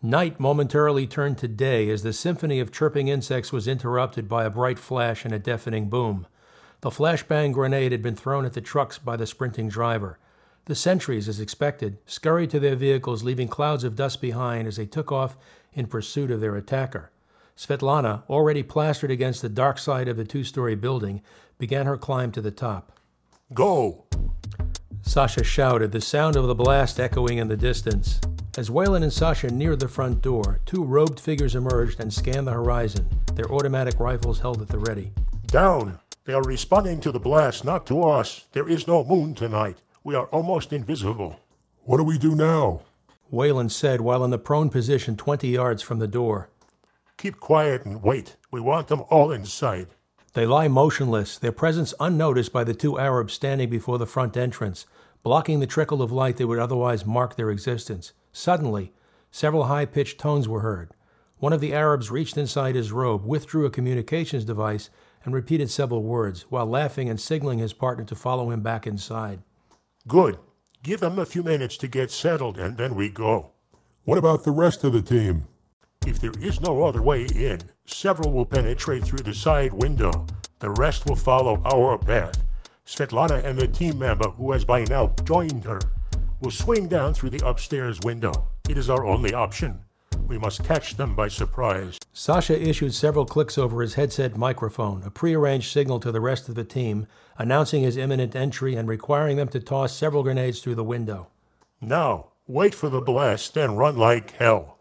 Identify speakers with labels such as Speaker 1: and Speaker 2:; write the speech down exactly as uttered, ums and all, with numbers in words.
Speaker 1: Night momentarily turned to day as the symphony of chirping insects was interrupted by a bright flash and a deafening boom. The flashbang grenade had been thrown at the trucks by the sprinting driver. The sentries, as expected, scurried to their vehicles, leaving clouds of dust behind as they took off in pursuit of their attacker. Svetlana, already plastered against the dark side of the two-story building, began her climb to the top.
Speaker 2: Go!
Speaker 1: Sasha shouted, the sound of the blast echoing in the distance. As Waylon and Sasha neared the front door, two robed figures emerged and scanned the horizon, their automatic rifles held at the ready.
Speaker 2: Down! They are responding to the blast, not to us. There is no moon tonight. We are almost invisible.
Speaker 3: What do we do now?
Speaker 1: Waylon said while in the prone position twenty yards from the door.
Speaker 2: Keep quiet and wait. We want them all inside.
Speaker 1: They lie motionless, their presence unnoticed by the two Arabs standing before the front entrance, blocking the trickle of light that would otherwise mark their existence. Suddenly, several high-pitched tones were heard. One of the Arabs reached inside his robe, withdrew a communications device, and repeated several words, while laughing and signaling his partner to follow him back inside.
Speaker 2: Good. Give them a few minutes to get settled, and then we go.
Speaker 3: What about the rest of the team?
Speaker 2: If there is no other way in, several will penetrate through the side window. The rest will follow our path. Svetlana and the team member who has by now joined her will swing down through the upstairs window. It is our only option. We must catch them by surprise.
Speaker 1: Sasha issued several clicks over his headset microphone, a prearranged signal to the rest of the team, announcing his imminent entry and requiring them to toss several grenades through the window.
Speaker 2: Now, wait for the blast, then run like hell.